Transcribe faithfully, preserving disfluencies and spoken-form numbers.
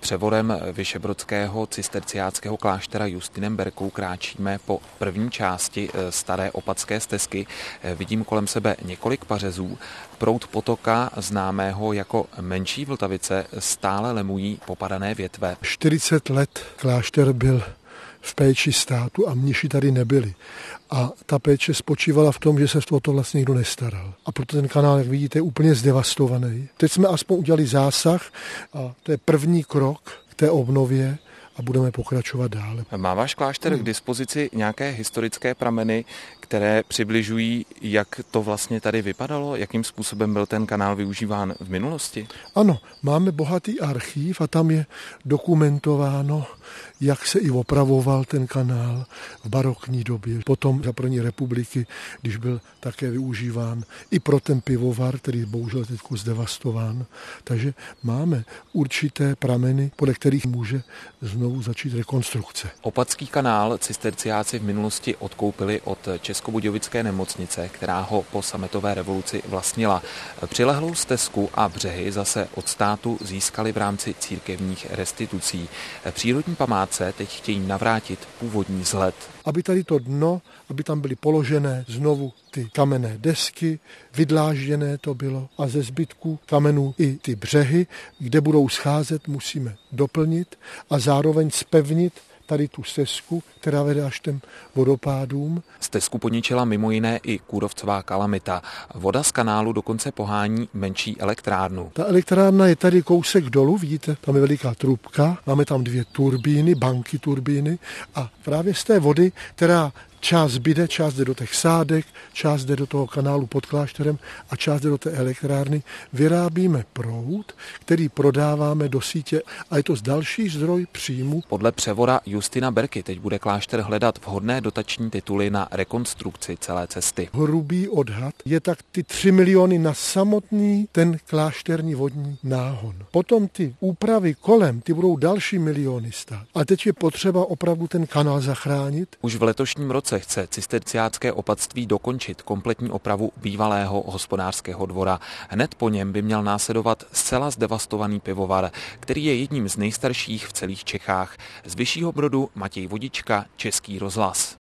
převodem vyšehradského cisterciáckého kláštera Justinenberku kráčíme po první části staré opatské stezky. Vidím kolem sebe několik pařezů. Proud potoka, známého jako Menší Vltavice, stále lemují popadané větve. čtyřicet let klášter byl v péči státu a mniši tady nebyli. A ta péče spočívala v tom, že se o to vlastně nikdo nestaral. A proto ten kanál, jak vidíte, je úplně zdevastovaný. Teď jsme aspoň udělali zásah a to je první krok k té obnově a budeme pokračovat dále. Má váš klášter k dispozici nějaké historické prameny, které přibližují, jak to vlastně tady vypadalo? Jakým způsobem byl ten kanál využíván v minulosti? Ano, máme bohatý archív a tam je dokumentováno, jak se i opravoval ten kanál v barokní době. Potom za první republiky, když byl také využíván i pro ten pivovar, který bohužel teď zdevastován. Takže máme určité prameny, podle kterých může znovu začít rekonstrukce. Opatský kanál cisterciáci v minulosti odkoupili od Českobudějovické nemocnice, která ho po sametové revoluci vlastnila. Přilehlou stezku a břehy zase od státu získali v rámci církevních restitucí. Přírodní památce teď chtějí navrátit původní vzhled. Aby tady to dno, aby tam byly položené znovu ty kamenné desky, vydlážděné to bylo a ze zbytků kamenů i ty břehy, kde budou scházet, musíme doplnit a zároveň zpevnit tady tu stezku, která vede až těm vodopádům. Stezku poničila mimo jiné i kůrovcová kalamita. Voda z kanálu dokonce pohání menší elektrárnu. Ta elektrárna je tady kousek dolů, vidíte, tam je veliká trubka, máme tam dvě turbíny, banky turbíny a právě z té vody, která část zbyde, část jde do těch sádek, část jde do toho kanálu pod klášterem a část jde do té elektrárny. Vyrábíme proud, který prodáváme do sítě a je to další zdroj příjmu. Podle převoda Justina Berky teď bude klášter hledat vhodné dotační tituly na rekonstrukci celé cesty. Hrubý odhad je tak ty tři miliony na samotný ten klášterní vodní náhon. Potom ty úpravy kolem, ty budou další miliony stát. A teď je potřeba opravdu ten kanál zachránit. Už v letošním roce chce cisterciácké opatství dokončit kompletní opravu bývalého hospodářského dvora. Hned po něm by měl následovat zcela zdevastovaný pivovar, který je jedním z nejstarších v celých Čechách. Z Vyššího Brodu Matěj Vodička, Český rozhlas.